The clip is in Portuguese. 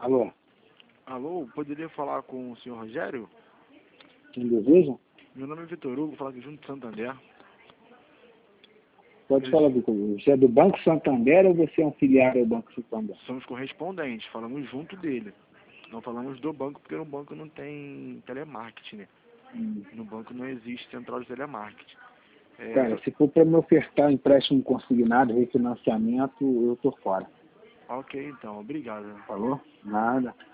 Alô, Alô, poderia falar com o senhor Rogério? quem deseja? Meu nome é Vitor Hugo, falo aqui junto de Santander. Pode falar, Vitor. Você é do Banco Santander ou você é um filiado ao Banco Santander? Somos correspondentes, falamos junto dele. Não falamos do banco porque no banco não tem telemarketing, né? No banco não existe central de telemarketing. Cara, se for para me ofertar empréstimo consignado, refinanciamento, eu tô fora. Ok, então, obrigado. Falou? Nada.